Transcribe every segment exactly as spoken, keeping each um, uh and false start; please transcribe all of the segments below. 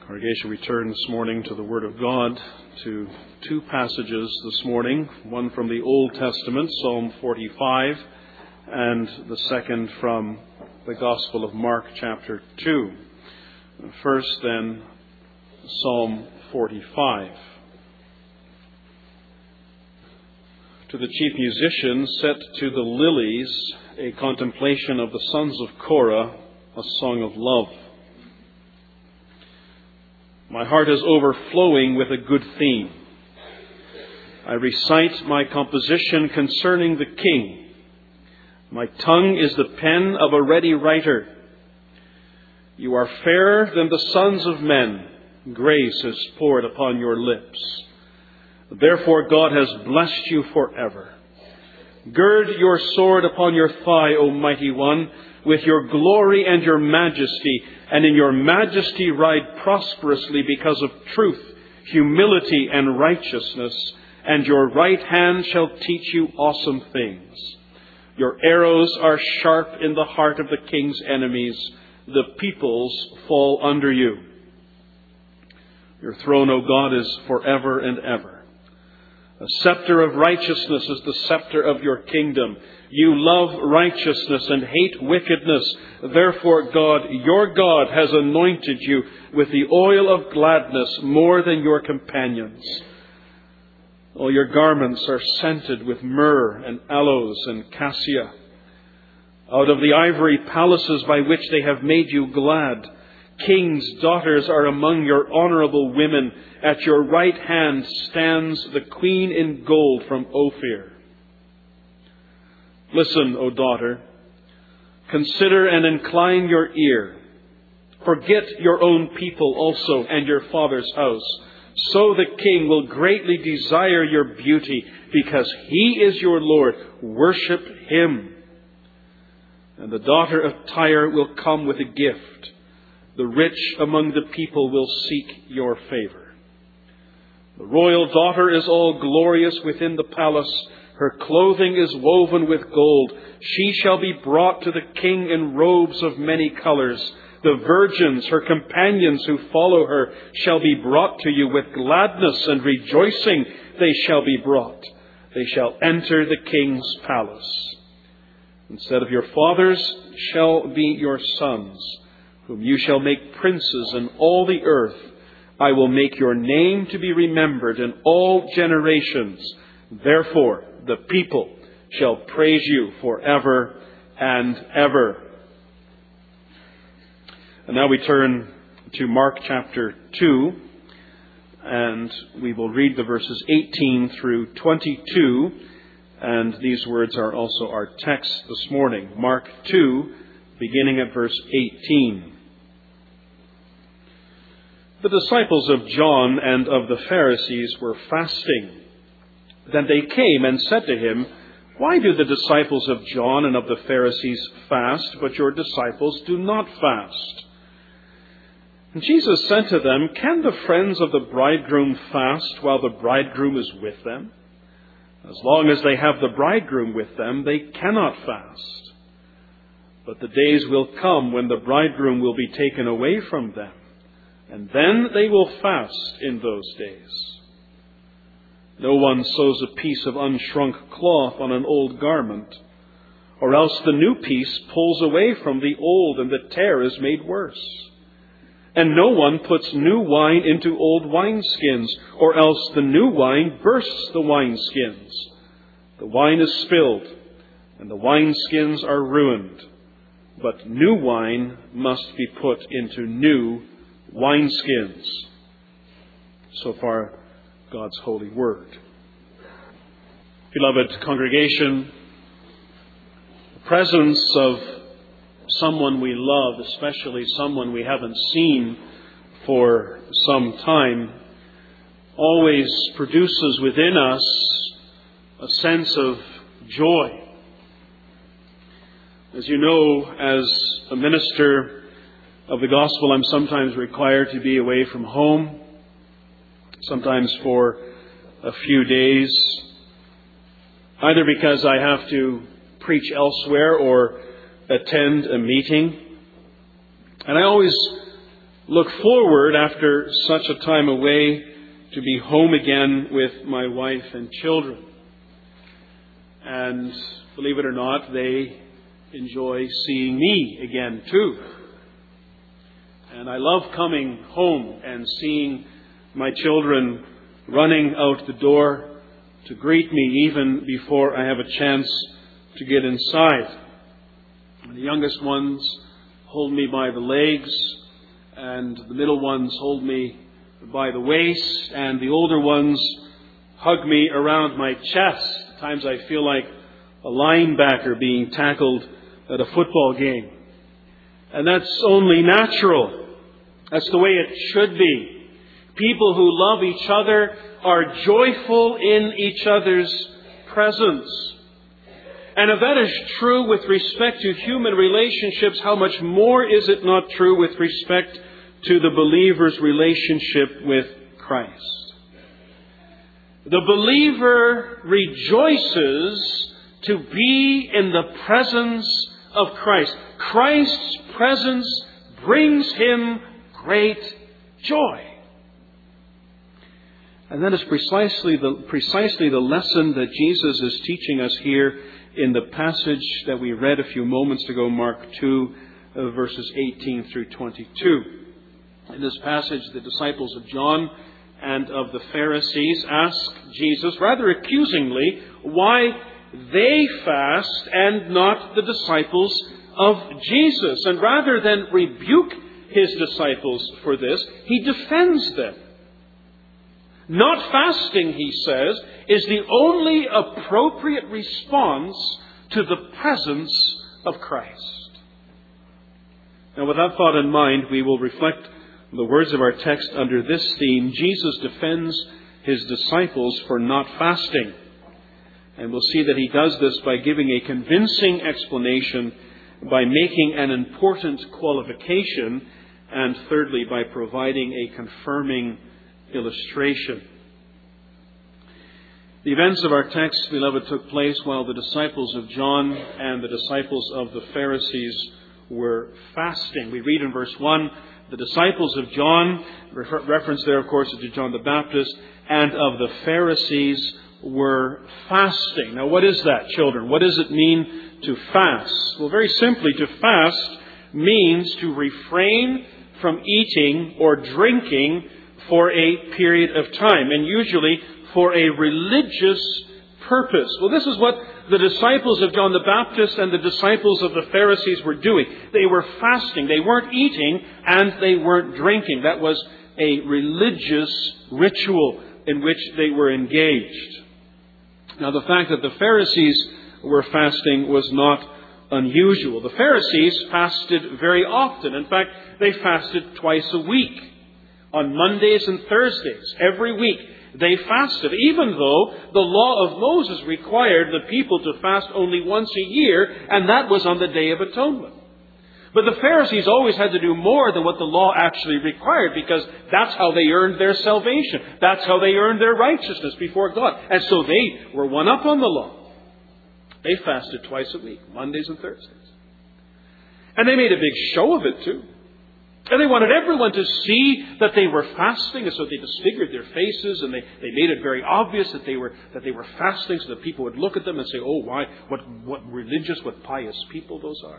Congregation, we turn this morning to the Word of God, to two passages this morning, one from the Old Testament, Psalm forty-five, and the second from the Gospel of Mark, chapter two. First, then, Psalm forty-five. To the chief musician, set to the lilies, a contemplation of the sons of Korah, a song of love. My heart is overflowing with a good theme. I recite my composition concerning the King. My tongue is the pen of a ready writer. You are fairer than the sons of men. Grace is poured upon your lips. Therefore God has blessed you forever. Gird your sword upon your thigh, O mighty one, with your glory and your majesty, and in your majesty ride prosperously because of truth, humility, and righteousness, and your right hand shall teach you awesome things. Your arrows are sharp in the heart of the king's enemies. The peoples fall under you. Your throne, O God, is forever and ever. A scepter of righteousness is the scepter of your kingdom. You love righteousness and hate wickedness. Therefore God, your God, has anointed you with the oil of gladness more than your companions. All your garments are scented with myrrh and aloes and cassia. Out of the ivory palaces by which they have made you glad, kings' daughters are among your honorable women. At your right hand stands the queen in gold from Ophir. Listen, O daughter, consider and incline your ear. Forget your own people also and your father's house. So the king will greatly desire your beauty, because he is your Lord. Worship him. And the daughter of Tyre will come with a gift. The rich among the people will seek your favor. The royal daughter is all glorious within the palace. Her clothing is woven with gold. She shall be brought to the king in robes of many colors. The virgins, her companions who follow her, shall be brought to you with gladness and rejoicing. They shall be brought. They shall enter the king's palace. Instead of your fathers shall be your sons, whom you shall make princes in all the earth. I will make your name to be remembered in all generations. Therefore, the people shall praise you forever and ever. And now we turn to Mark chapter two, and we will read the verses eighteen through twenty-two, and these words are also our text this morning. Mark two, beginning at verse eighteen. The disciples of John and of the Pharisees were fasting. Then they came and said to him, "Why do the disciples of John and of the Pharisees fast, but your disciples do not fast?" And Jesus said to them, "Can the friends of the bridegroom fast while the bridegroom is with them? As long as they have the bridegroom with them, they cannot fast. But the days will come when the bridegroom will be taken away from them, and then they will fast in those days. No one sews a piece of unshrunk cloth on an old garment, or else the new piece pulls away from the old, and the tear is made worse. And no one puts new wine into old wineskins, or else the new wine bursts the wineskins. The wine is spilled, and the wineskins are ruined. But new wine must be put into new wineskins." So far, God's holy word. Beloved congregation, the presence of someone we love, especially someone we haven't seen for some time, always produces within us a sense of joy. As you know, as a minister of the gospel, I'm sometimes required to be away from home, sometimes for a few days, either because I have to preach elsewhere or attend a meeting. And I always look forward after such a time away to be home again with my wife and children. And believe it or not, they enjoy seeing me again too. And I love coming home and seeing my children running out the door to greet me even before I have a chance to get inside. The youngest ones hold me by the legs, and the middle ones hold me by the waist, and the older ones hug me around my chest. At times I feel like a linebacker being tackled at a football game. And that's only natural. That's the way it should be. People who love each other are joyful in each other's presence. And if that is true with respect to human relationships, how much more is it not true with respect to the believer's relationship with Christ? The believer rejoices to be in the presence of Christ. Christ's presence brings him great joy. And that is precisely the, precisely the lesson that Jesus is teaching us here in the passage that we read a few moments ago, Mark two, uh, verses eighteen through twenty-two. In this passage, the disciples of John and of the Pharisees ask Jesus, rather accusingly, why they fast and not the disciples of Jesus. And rather than rebuke his disciples for this, he defends them. Not fasting, he says, is the only appropriate response to the presence of Christ. Now, with that thought in mind, we will reflect the words of our text under this theme. Jesus defends his disciples for not fasting. And we'll see that he does this by giving a convincing explanation, by making an important qualification, and thirdly, by providing a confirming illustration. The events of our text, beloved, took place while the disciples of John and the disciples of the Pharisees were fasting. We read in verse one, the disciples of John, refer, reference there, of course, to John the Baptist, and of the Pharisees were fasting. Now, what is that, children? What does it mean to fast? Well, very simply, to fast means to refrain from eating or drinking for a period of time, and usually for a religious purpose. Well, this is what the disciples of John the Baptist and the disciples of the Pharisees were doing. They were fasting. They weren't eating and they weren't drinking. That was a religious ritual in which they were engaged. Now, the fact that the Pharisees were fasting was not unusual. The Pharisees fasted very often. In fact, they fasted twice a week. On Mondays and Thursdays, every week, they fasted, even though the law of Moses required the people to fast only once a year, and that was on the Day of Atonement. But the Pharisees always had to do more than what the law actually required, because that's how they earned their salvation. That's how they earned their righteousness before God. And so they were one up on the law. They fasted twice a week, Mondays and Thursdays. And they made a big show of it too. And they wanted everyone to see that they were fasting, and so they disfigured their faces, and they, they made it very obvious that they were that they were fasting, so that people would look at them and say, "Oh, why? What what religious, what pious people those are."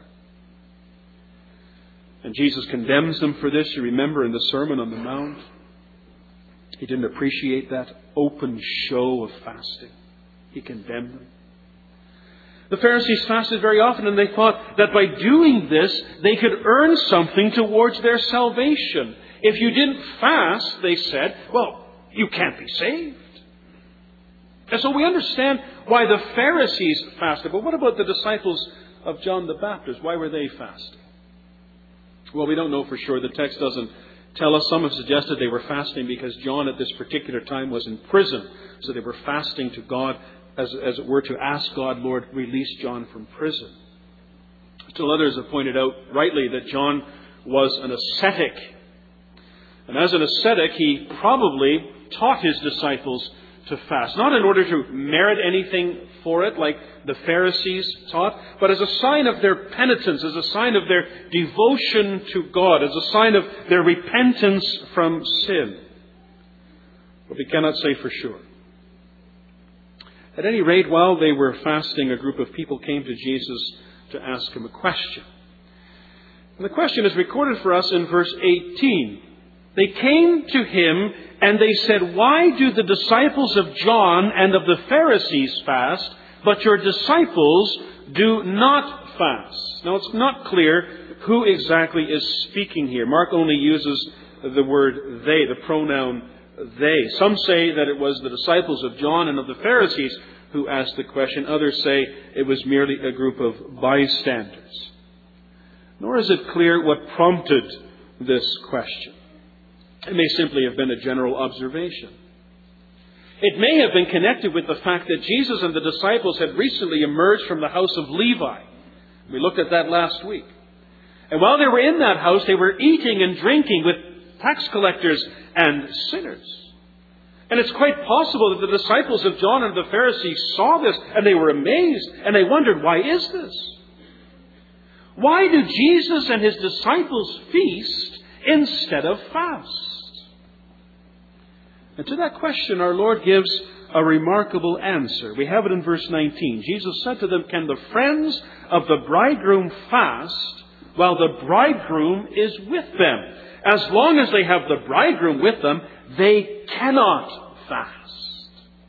And Jesus condemns them for this. You remember in the Sermon on the Mount, he didn't appreciate that open show of fasting. He condemned them. The Pharisees fasted very often, and they thought that by doing this, they could earn something towards their salvation. If you didn't fast, they said, well, you can't be saved. And so we understand why the Pharisees fasted. But what about the disciples of John the Baptist? Why were they fasting? Well, we don't know for sure. The text doesn't tell us. Some have suggested they were fasting because John at this particular time was in prison. So they were fasting to God, as, as it were, to ask God, Lord, release John from prison. Still others have pointed out rightly that John was an ascetic. And as an ascetic, he probably taught his disciples to fast. Not in order to merit anything for it, like the Pharisees taught, but as a sign of their penitence, as a sign of their devotion to God, as a sign of their repentance from sin. But we cannot say for sure. At any rate, while they were fasting, a group of people came to Jesus to ask him a question. And the question is recorded for us in verse eighteen. They came to him and they said, "Why do the disciples of John and of the Pharisees fast, but your disciples do not fast?" Now, it's not clear who exactly is speaking here. Mark only uses the word they, the pronoun they. Some say that it was the disciples of John and of the Pharisees who asked the question. Others say it was merely a group of bystanders. Nor is it clear what prompted this question. It may simply have been a general observation. It may have been connected with the fact that Jesus and the disciples had recently emerged from the house of Levi. We looked at that last week. And while they were in that house, they were eating and drinking with tax collectors and sinners. And it's quite possible that the disciples of John and the Pharisees saw this and they were amazed and they wondered, why is this? Why do Jesus and his disciples feast instead of fast? And to that question, our Lord gives a remarkable answer. We have it in verse nineteen. Jesus said to them, "Can the friends of the bridegroom fast while the bridegroom is with them? As long as they have the bridegroom with them, they cannot fast."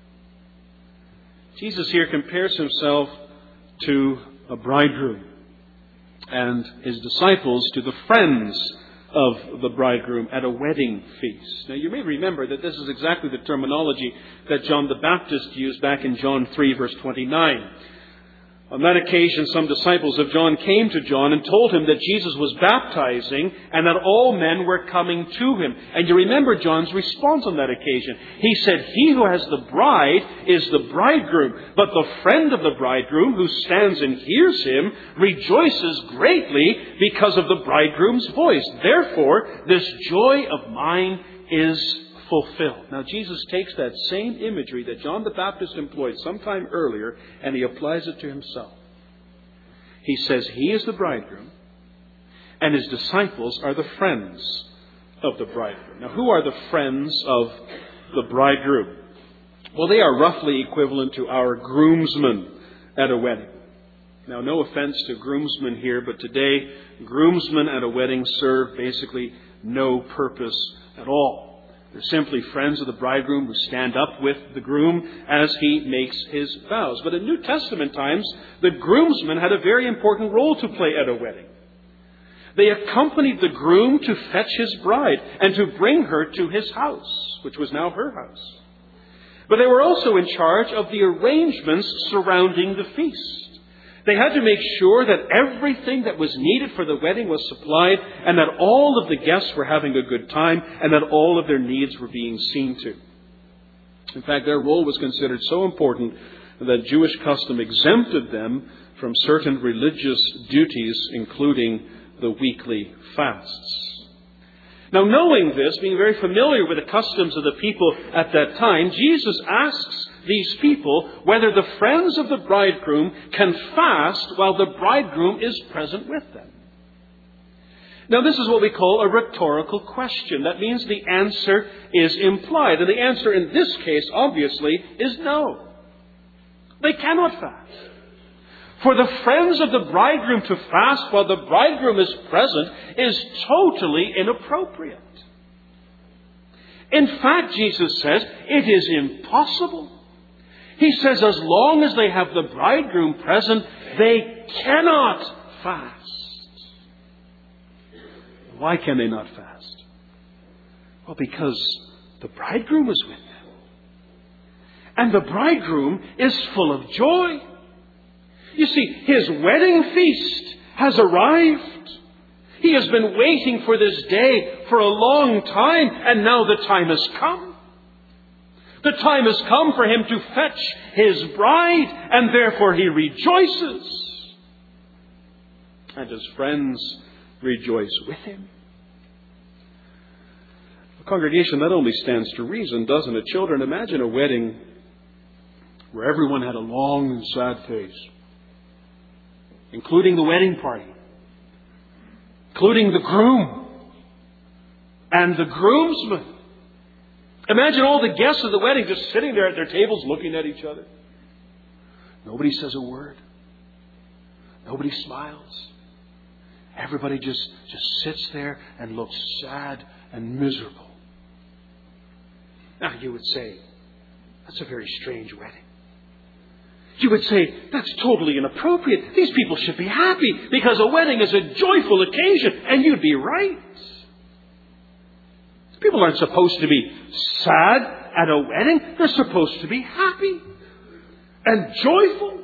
Jesus here compares himself to a bridegroom and his disciples to the friends of the bridegroom at a wedding feast. Now, you may remember that this is exactly the terminology that John the Baptist used back in John three, verse twenty-nine. On that occasion, some disciples of John came to John and told him that Jesus was baptizing and that all men were coming to him. And you remember John's response on that occasion. He said, "He who has the bride is the bridegroom, but the friend of the bridegroom who stands and hears him rejoices greatly because of the bridegroom's voice. Therefore, this joy of mine is fulfilled." Now, Jesus takes that same imagery that John the Baptist employed sometime earlier and he applies it to himself. He says he is the bridegroom and his disciples are the friends of the bridegroom. Now, who are the friends of the bridegroom? Well, they are roughly equivalent to our groomsmen at a wedding. Now, no offense to groomsmen here, but today, groomsmen at a wedding serve basically no purpose at all. They're simply friends of the bridegroom who stand up with the groom as he makes his vows. But in New Testament times, the groomsmen had a very important role to play at a wedding. They accompanied the groom to fetch his bride and to bring her to his house, which was now her house. But they were also in charge of the arrangements surrounding the feast. They had to make sure that everything that was needed for the wedding was supplied and that all of the guests were having a good time and that all of their needs were being seen to. In fact, their role was considered so important that Jewish custom exempted them from certain religious duties, including the weekly fasts. Now, knowing this, being very familiar with the customs of the people at that time, Jesus asks these people whether the friends of the bridegroom can fast while the bridegroom is present with them. Now, this is what we call a rhetorical question. That means the answer is implied. And the answer in this case, obviously, is no. They cannot fast. For the friends of the bridegroom to fast while the bridegroom is present is totally inappropriate. In fact, Jesus says, it is impossible. He says as long as they have the bridegroom present, they cannot fast. Why can they not fast? Well, because the bridegroom is with them. And the bridegroom is full of joy. You see, his wedding feast has arrived. He has been waiting for this day for a long time, and now the time has come. The time has come for him to fetch his bride, and therefore he rejoices. And his friends rejoice with him. Congregation, that only stands to reason, doesn't it? Children, imagine a wedding where everyone had a long and sad face, including the wedding party, including the groom and the groomsmen. Imagine all the guests of the wedding just sitting there at their tables looking at each other. Nobody says a word. Nobody smiles. Everybody just, just sits there and looks sad and miserable. Now you would say, that's a very strange wedding. You would say, that's totally inappropriate. These people should be happy because a wedding is a joyful occasion. And you'd be right. People aren't supposed to be sad at a wedding. They're supposed to be happy and joyful.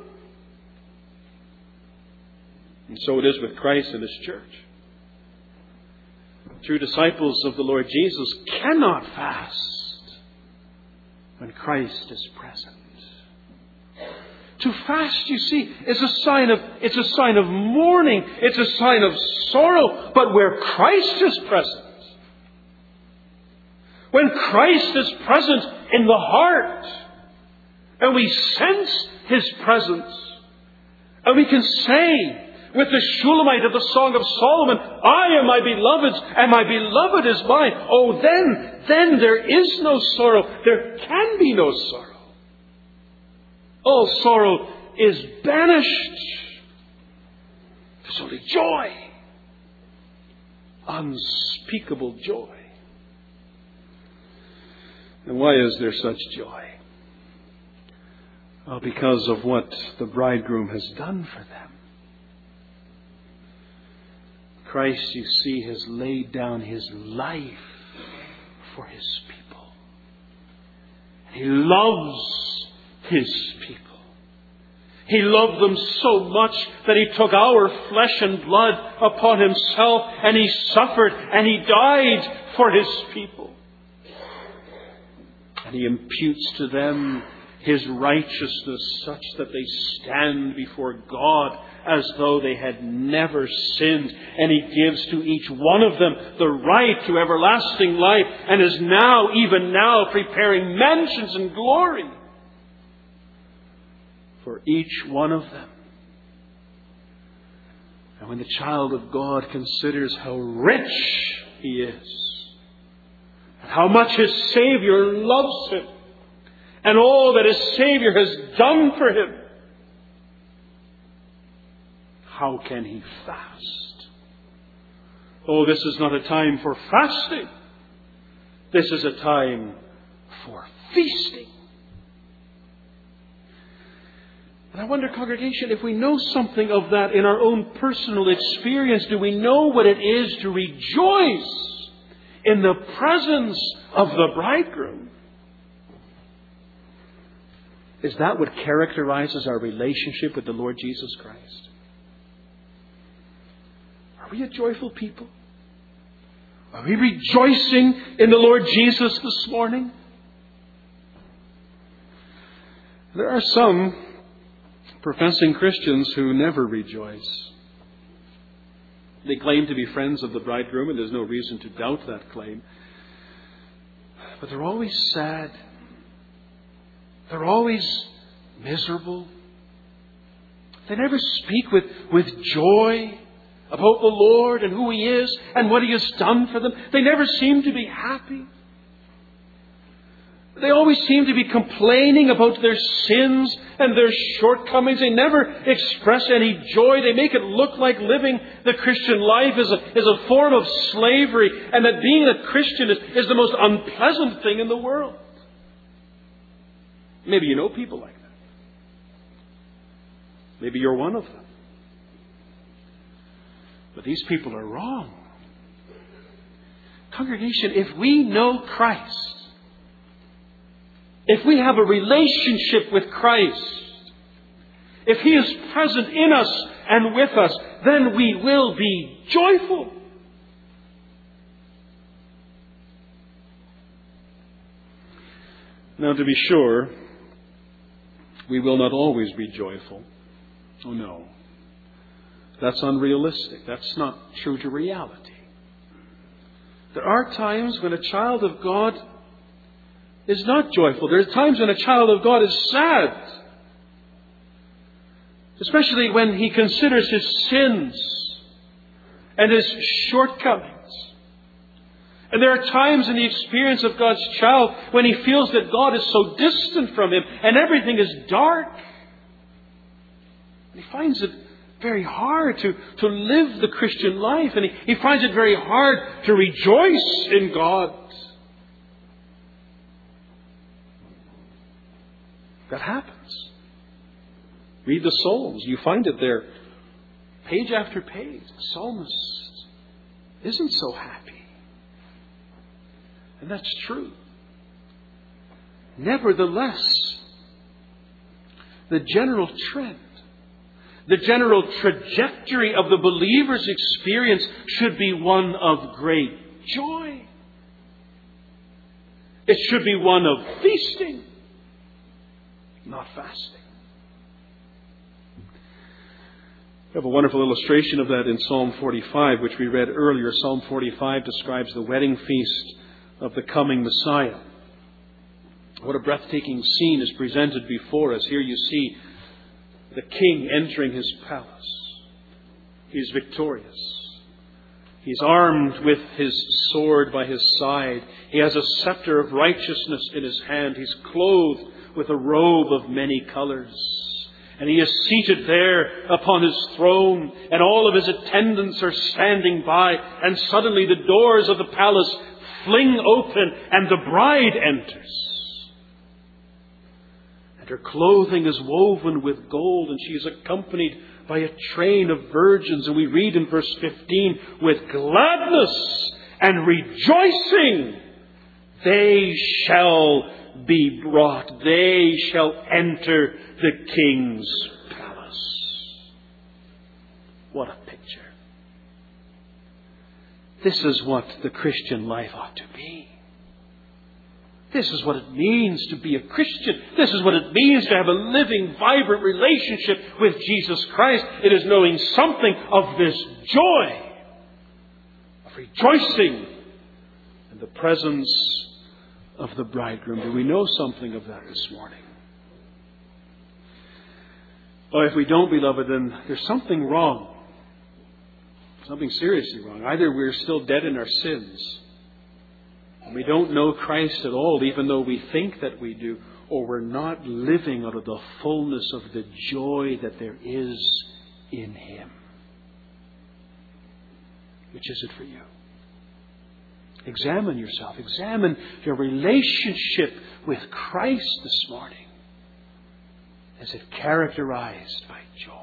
And so it is with Christ and His church. True disciples of the Lord Jesus cannot fast when Christ is present. To fast, you see, is a sign of, it's a sign of mourning. It's a sign of sorrow. But where Christ is present, when Christ is present in the heart, and we sense His presence, and we can say with the Shulamite of the Song of Solomon, I am my beloved's, and my beloved is mine. Oh, then, then there is no sorrow. There can be no sorrow. All sorrow is banished. There's only joy. Unspeakable joy. And why is there such joy? Well, because of what the bridegroom has done for them. Christ, you see, has laid down His life for His people. He loves His people. He loved them so much that He took our flesh and blood upon Himself, and He suffered and He died for His people. And He imputes to them His righteousness such that they stand before God as though they had never sinned. And He gives to each one of them the right to everlasting life, and is now, even now, preparing mansions in glory for each one of them. And when the child of God considers how rich he is, and how much his Savior loves him, and all that his Savior has done for him, how can he fast? Oh, this is not a time for fasting. This is a time for feasting. And I wonder, congregation, if we know something of that in our own personal experience, do we know what it is to rejoice in the presence of the bridegroom? Is that what characterizes our relationship with the Lord Jesus Christ? Are we a joyful people? Are we rejoicing in the Lord Jesus this morning? There are some professing Christians who never rejoice. They claim to be friends of the bridegroom, and there's no reason to doubt that claim. But they're always sad. They're always miserable. They never speak with, with joy about the Lord and who He is and what He has done for them. They never seem to be happy. They always seem to be complaining about their sins and their shortcomings. They never express any joy. They make it look like living the Christian life is a, is a form of slavery, and that being a Christian is, is the most unpleasant thing in the world. Maybe you know people like that. Maybe you're one of them. But these people are wrong. Congregation, if we know Christ, if we have a relationship with Christ, if He is present in us and with us, then we will be joyful. Now, to be sure, we will not always be joyful. Oh no. That's unrealistic. That's not true to reality. There are times when a child of God is not joyful. There are times when a child of God is sad. Especially when he considers his sins and his shortcomings. And there are times in the experience of God's child when he feels that God is so distant from him and everything is dark. And he finds it very hard to, to live the Christian life. And he, he finds it very hard to rejoice in God. That happens. Read the Psalms. You find it there. Page after page. The psalmist isn't so happy. And that's true. Nevertheless, the general trend, the general trajectory of the believer's experience should be one of great joy. It should be one of feasting, not fasting. We have a wonderful illustration of that in Psalm forty-five, which we read earlier. Psalm forty-five describes the wedding feast of the coming Messiah. What a breathtaking scene is presented before us. Here you see the king entering his palace. He's victorious. He's armed with his sword by his side. He has a scepter of righteousness in his hand. He's clothed with a robe of many colors. And he is seated there upon his throne, and all of his attendants are standing by, and suddenly the doors of the palace fling open, and the bride enters. And her clothing is woven with gold, and she is accompanied by a train of virgins. And we read in verse fifteen, with gladness and rejoicing they shall be brought. They shall enter the king's palace. What a picture. This is what the Christian life ought to be. This is what it means to be a Christian. This is what it means to have a living, vibrant relationship with Jesus Christ. It is knowing something of this joy, of rejoicing in the presence of the bridegroom. Do we know something of that this morning? Well, if we don't, beloved, then there's something wrong. Something seriously wrong. Either we're still dead in our sins, and we don't know Christ at all, even though we think that we do, or we're not living out of the fullness of the joy that there is in Him. Which is it for you? Examine yourself. Examine your relationship with Christ this morning. Is it characterized by joy?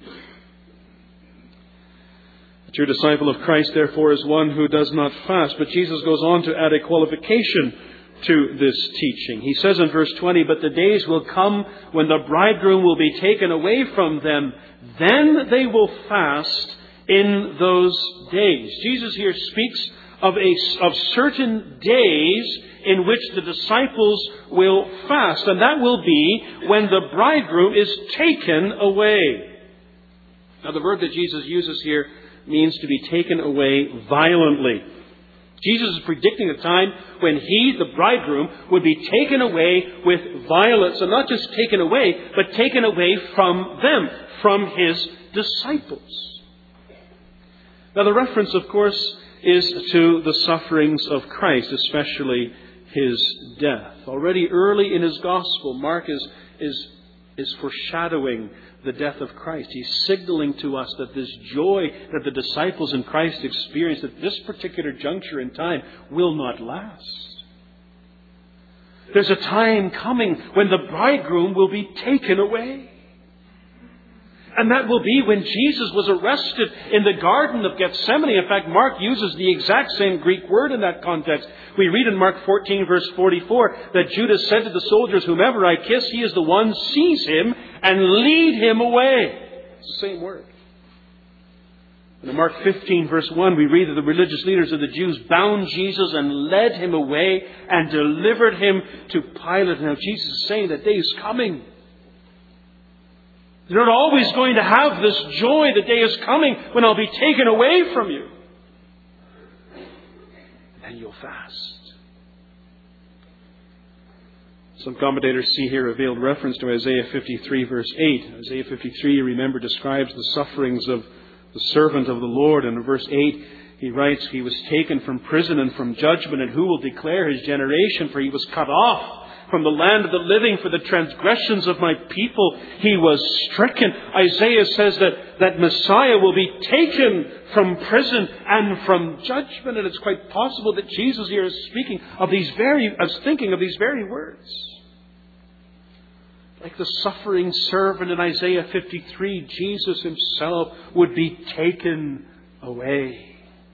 The true disciple of Christ, therefore, is one who does not fast. But Jesus goes on to add a qualification to this teaching. He says in verse twenty, but the days will come when the bridegroom will be taken away from them. Then they will fast in those days. Jesus here speaks of a of certain days in which the disciples will fast. And that will be when the bridegroom is taken away. Now, the word that Jesus uses here means to be taken away violently. Jesus is predicting a time when He, the bridegroom, would be taken away with violence. And not just taken away, but taken away from them, from His disciples. Now, the reference, of course, is to the sufferings of Christ, especially His death. Already early in His gospel, Mark is, is, is foreshadowing the death of Christ. He's signaling to us that this joy that the disciples in Christ experienced at this particular juncture in time will not last. There's a time coming when the bridegroom will be taken away. And that will be when Jesus was arrested in the Garden of Gethsemane. In fact, Mark uses the exact same Greek word in that context. We read in Mark fourteen, verse forty-four, that Judas said to the soldiers, whomever I kiss, he is the one, seize him and lead him away. It's the same word. And in Mark fifteen, verse one, we read that the religious leaders of the Jews bound Jesus and led him away and delivered him to Pilate. Now, Jesus is saying that day is coming. You're not always going to have this joy. The day is coming when I'll be taken away from you. you'll fast. Some commentators see here a veiled reference to Isaiah fifty-three, verse eight. Isaiah fifty-three, you remember, describes the sufferings of the servant of the Lord. And in verse eight, he writes, He was taken from prison and from judgment, and who will declare His generation? For He was cut off from the land of the living for the transgressions of my people. He was stricken. Isaiah says that, that Messiah will be taken from prison and from judgment. And it's quite possible that Jesus here is speaking of these very, is thinking of these very words. Like the suffering servant in Isaiah fifty-three, Jesus Himself would be taken away.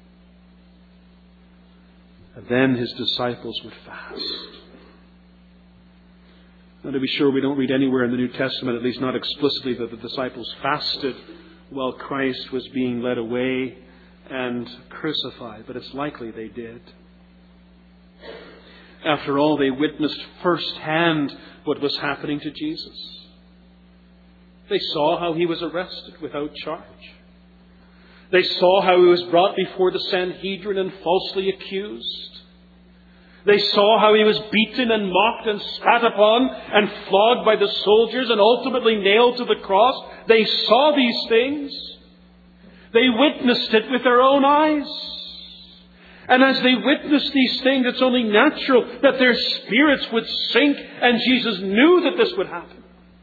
And then His disciples would fast. Now, to be sure, we don't read anywhere in the New Testament, at least not explicitly, that the disciples fasted while Christ was being led away and crucified. But it's likely they did. After all, they witnessed firsthand what was happening to Jesus. They saw how He was arrested without charge. They saw how He was brought before the Sanhedrin and falsely accused. They saw how He was beaten and mocked and spat upon and flogged by the soldiers and ultimately nailed to the cross. They saw these things. They witnessed it with their own eyes. And as they witnessed these things, it's only natural that their spirits would sink, and Jesus knew that this would happen.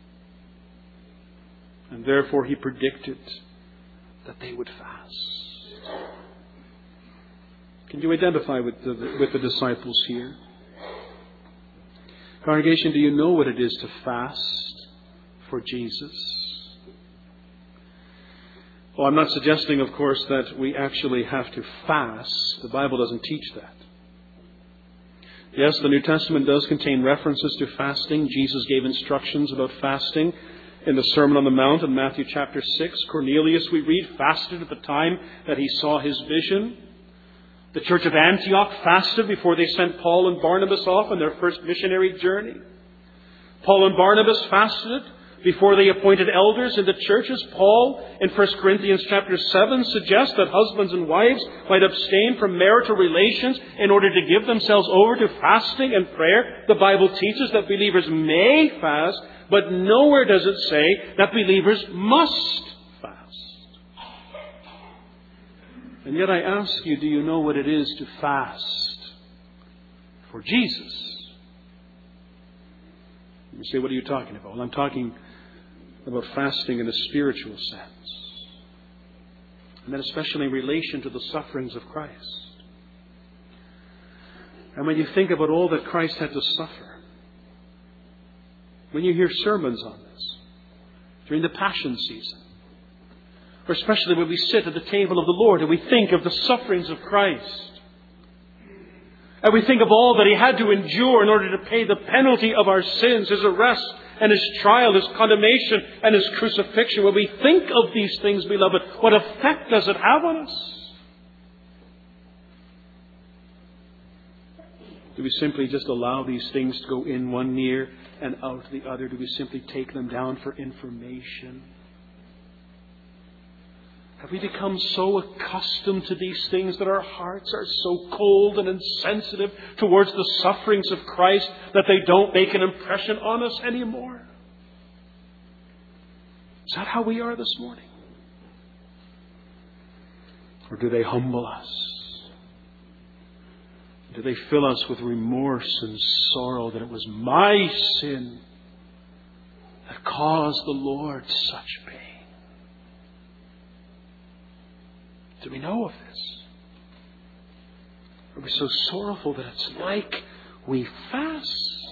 And therefore He predicted that they would fast. Can you identify with the, with the disciples here? Congregation, do you know what it is to fast for Jesus? Well, I'm not suggesting, of course, that we actually have to fast. The Bible doesn't teach that. Yes, the New Testament does contain references to fasting. Jesus gave instructions about fasting in the Sermon on the Mount in Matthew chapter six. Cornelius, we read, fasted at the time that he saw his vision. The church of Antioch fasted before they sent Paul and Barnabas off on their first missionary journey. Paul and Barnabas fasted before they appointed elders in the churches. Paul, in First Corinthians chapter seven, suggests that husbands and wives might abstain from marital relations in order to give themselves over to fasting and prayer. The Bible teaches that believers may fast, but nowhere does it say that believers must fast. And yet I ask you, do you know what it is to fast for Jesus? You say, what are you talking about? Well, I'm talking about fasting in a spiritual sense. And then especially in relation to the sufferings of Christ. And when you think about all that Christ had to suffer, when you hear sermons on this, during the Passion season, or especially when we sit at the table of the Lord and we think of the sufferings of Christ, and we think of all that He had to endure in order to pay the penalty of our sins, His arrest and His trial, His condemnation and His crucifixion. When we think of these things, beloved, what effect does it have on us? Do we simply just allow these things to go in one ear and out the other? Do we simply take them down for information? Have we become so accustomed to these things that our hearts are so cold and insensitive towards the sufferings of Christ that they don't make an impression on us anymore? Is that how we are this morning? Or do they humble us? Do they fill us with remorse and sorrow that it was my sin that caused the Lord such pain? Do we know of this? Are we so sorrowful that it's like we fast?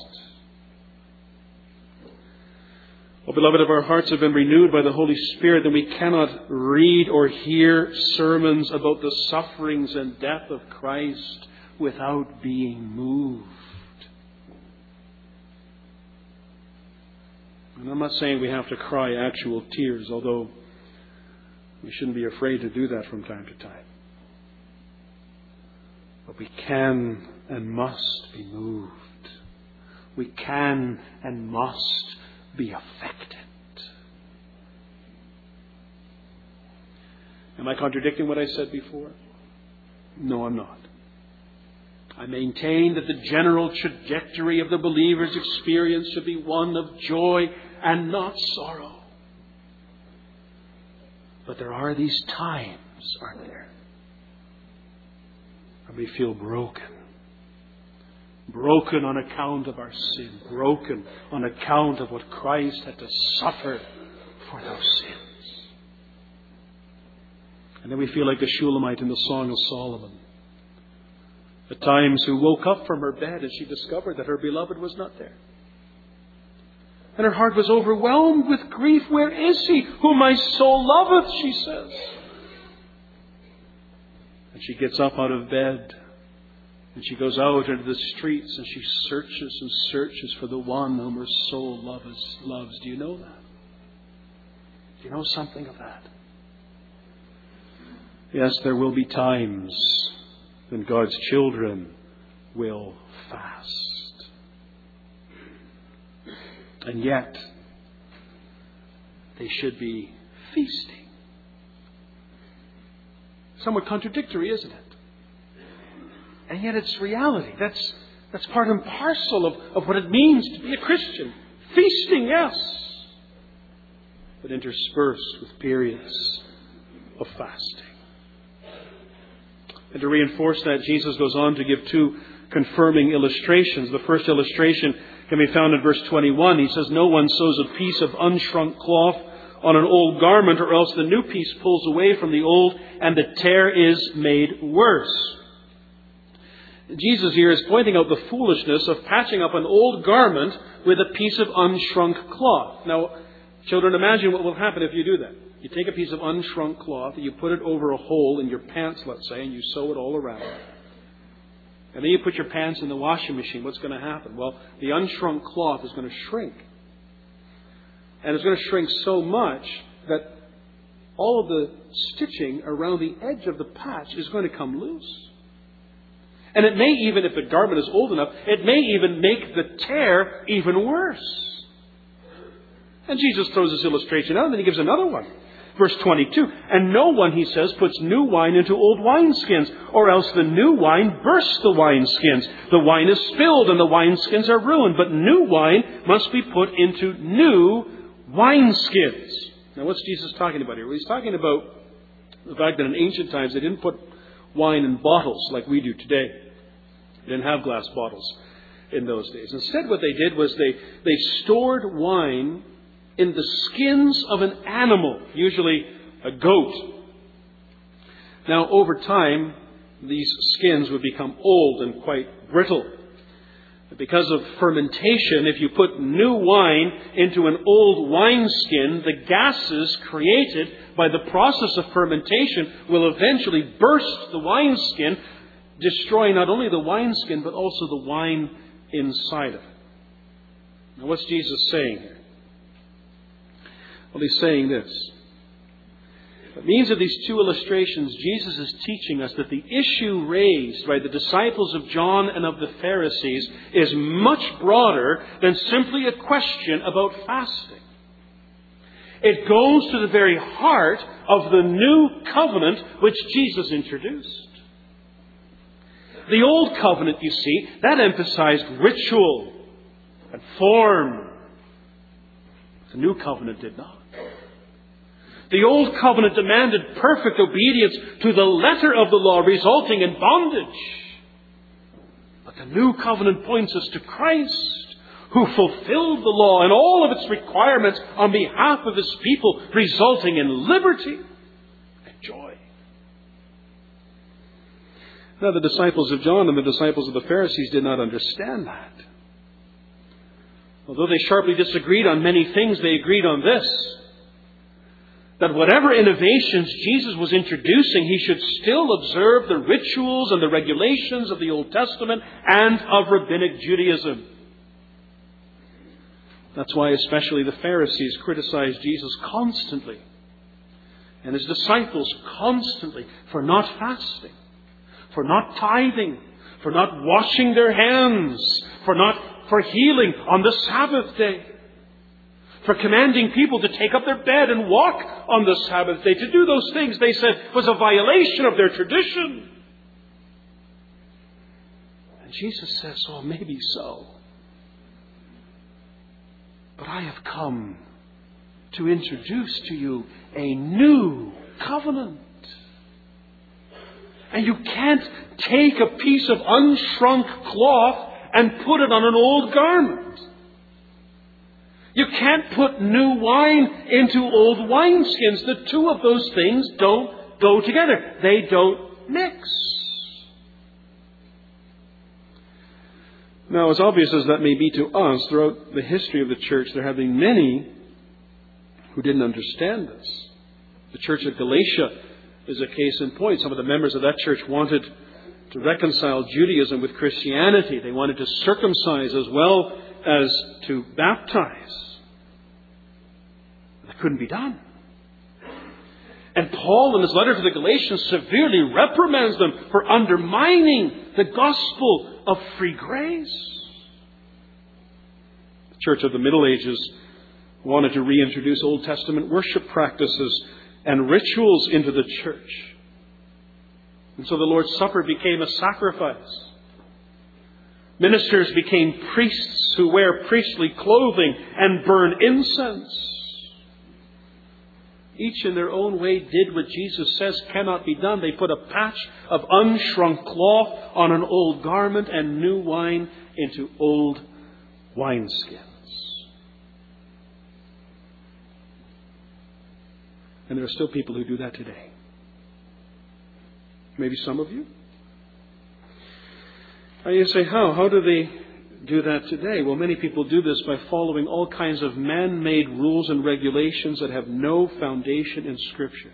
Well, beloved, if our hearts have been renewed by the Holy Spirit, then we cannot read or hear sermons about the sufferings and death of Christ without being moved. And I'm not saying we have to cry actual tears, although we shouldn't be afraid to do that from time to time. But we can and must be moved. We can and must be affected. Am I contradicting what I said before? No, I'm not. I maintain that the general trajectory of the believer's experience should be one of joy and not sorrow. But there are these times, aren't there, when we feel broken. Broken on account of our sin. Broken on account of what Christ had to suffer for those sins. And then we feel like the Shulamite in the Song of Solomon. At times who woke up from her bed and she discovered that her beloved was not there. And her heart was overwhelmed with grief. Where is he whom my soul loveth, she says. And she gets up out of bed and she goes out into the streets and she searches and searches for the one whom her soul loves. loves. Do you know that? Do you know something of that? Yes, there will be times when God's children will fast. And yet, they should be feasting. Somewhat contradictory, isn't it? And yet it's reality. That's, that's part and parcel of, of what it means to be a Christian. Feasting, yes. But interspersed with periods of fasting. And to reinforce that, Jesus goes on to give two confirming illustrations. The first illustration can be found in verse twenty-one. He says, "No one sews a piece of unshrunk cloth on an old garment, or else the new piece pulls away from the old, and the tear is made worse." Jesus here is pointing out the foolishness of patching up an old garment with a piece of unshrunk cloth. Now, children, imagine what will happen if you do that. You take a piece of unshrunk cloth, and you put it over a hole in your pants, let's say, and you sew it all around. And then you put your pants in the washing machine. What's going to happen? Well, the unshrunk cloth is going to shrink. And it's going to shrink so much that all of the stitching around the edge of the patch is going to come loose. And it may even, if the garment is old enough, it may even make the tear even worse. And Jesus throws this illustration out, and then he gives another one. Verse twenty-two, "And no one," he says, "puts new wine into old wineskins, or else the new wine bursts the wineskins. The wine is spilled, and the wineskins are ruined. But new wine must be put into new wineskins." Now, what's Jesus talking about here? Well, he's talking about the fact that in ancient times they didn't put wine in bottles like we do today. They didn't have glass bottles in those days. Instead, what they did was they, they stored wine in the skins of an animal, usually a goat. Now, over time, these skins would become old and quite brittle. Because of fermentation, if you put new wine into an old wineskin, the gases created by the process of fermentation will eventually burst the wineskin, destroying not only the wineskin, but also the wine inside of it. Now, what's Jesus saying here? Well, he's saying this. By means of these two illustrations, Jesus is teaching us that the issue raised by the disciples of John and of the Pharisees is much broader than simply a question about fasting. It goes to the very heart of the new covenant which Jesus introduced. The old covenant, you see, that emphasized ritual and form. The new covenant did not. The old covenant demanded perfect obedience to the letter of the law, resulting in bondage. But the new covenant points us to Christ, who fulfilled the law and all of its requirements on behalf of His people, resulting in liberty and joy. Now, the disciples of John and the disciples of the Pharisees did not understand that. Although they sharply disagreed on many things, they agreed on this: that whatever innovations Jesus was introducing, He should still observe the rituals and the regulations of the Old Testament and of Rabbinic Judaism. That's why especially the Pharisees criticized Jesus constantly, and His disciples constantly, for not fasting, for not tithing, for not washing their hands, for not for healing on the Sabbath day, for commanding people to take up their bed and walk on the Sabbath day. To do those things, they said, was a violation of their tradition. And Jesus says, oh, maybe so. But I have come to introduce to you a new covenant. And you can't take a piece of unshrunk cloth and put it on an old garment. You can't put new wine into old wineskins. The two of those things don't go together. They don't mix. Now, as obvious as that may be to us, throughout the history of the church, there have been many who didn't understand this. The church at Galatia is a case in point. Some of the members of that church wanted to reconcile Judaism with Christianity. They wanted to circumcise as well as to baptize. That couldn't be done. And Paul, in his letter to the Galatians, severely reprimands them for undermining the gospel of free grace. The church of the Middle Ages wanted to reintroduce Old Testament worship practices and rituals into the church. And so the Lord's Supper became a sacrifice. Ministers became priests who wear priestly clothing and burn incense. Each in their own way did what Jesus says cannot be done. They put a patch of unshrunk cloth on an old garment and new wine into old wineskins. And there are still people who do that today. Maybe some of you. And you say, how? How do they do that today? Well, many people do this by following all kinds of man-made rules and regulations that have no foundation in Scripture.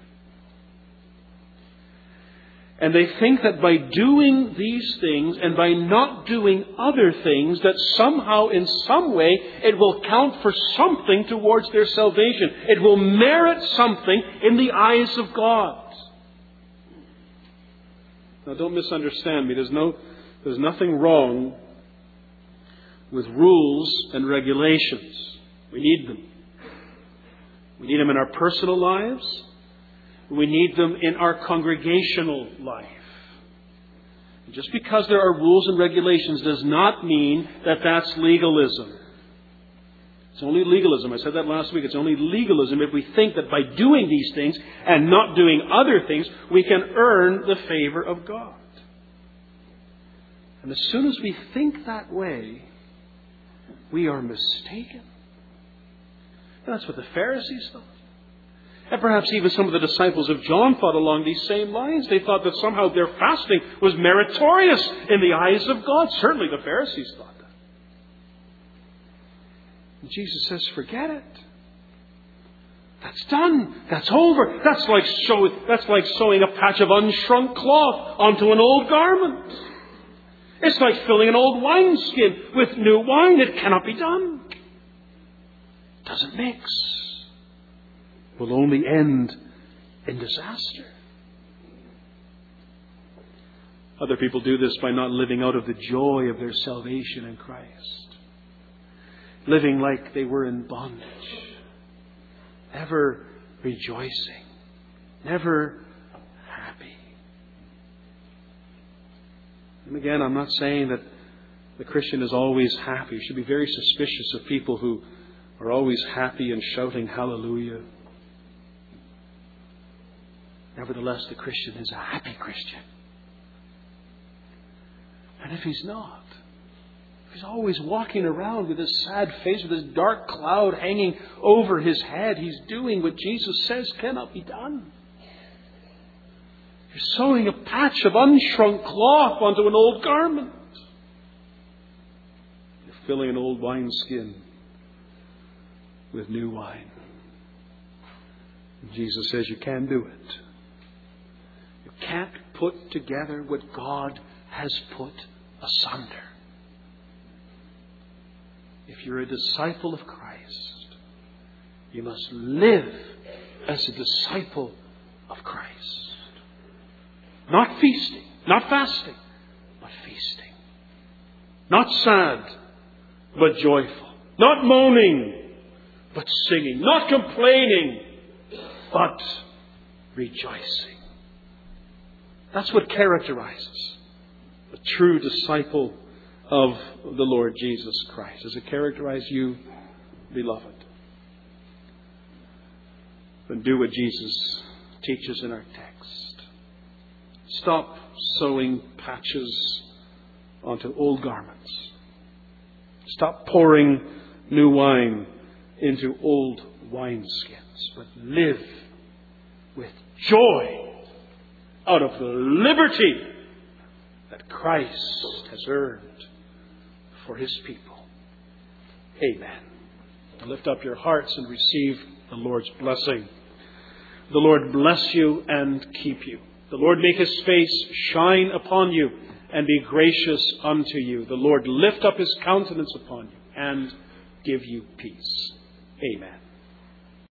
And they think that by doing these things and by not doing other things, that somehow, in some way, it will count for something towards their salvation. It will merit something in the eyes of God. Now, don't misunderstand me. There's no, there's nothing wrong with rules and regulations. We need them. We need them in our personal lives. We need them in our congregational life. Just because there are rules and regulations does not mean that that's legalism. It's only legalism. I said that last week. It's only legalism if we think that by doing these things and not doing other things, we can earn the favor of God. And as soon as we think that way, we are mistaken. That's what the Pharisees thought. And perhaps even some of the disciples of John thought along these same lines. They thought that somehow their fasting was meritorious in the eyes of God. Certainly the Pharisees thought that. And Jesus says, forget it. That's done. That's over. That's like, show, that's like sewing a patch of unshrunk cloth onto an old garment. It's like filling an old wineskin with new wine. It cannot be done. It doesn't mix. Will only end in disaster. Other people do this by not living out of the joy of their salvation in Christ. Living like they were in bondage. Never rejoicing. Never happy. And again, I'm not saying that the Christian is always happy. You should be very suspicious of people who are always happy and shouting hallelujah. Nevertheless, the Christian is a happy Christian. And if he's not, if he's always walking around with this sad face, with this dark cloud hanging over his head, he's doing what Jesus says cannot be done. You're sewing a patch of unshrunk cloth onto an old garment. You're filling an old wineskin with new wine. And Jesus says you can do it. Can't put together what God has put asunder. If you're a disciple of Christ, you must live as a disciple of Christ. Not feasting, not fasting, but feasting. Not sad, but joyful. Not moaning, but singing. Not complaining, but rejoicing. That's what characterizes a true disciple of the Lord Jesus Christ? Does it characterize you, beloved? Then do what Jesus teaches in our text. Stop sewing patches onto old garments. Stop pouring new wine into old wineskins, but live with joy out of the liberty that Christ has earned for His people. Amen. Lift up your hearts and receive the Lord's blessing. The Lord bless you and keep you. The Lord make His face shine upon you and be gracious unto you. The Lord lift up His countenance upon you and give you peace. Amen.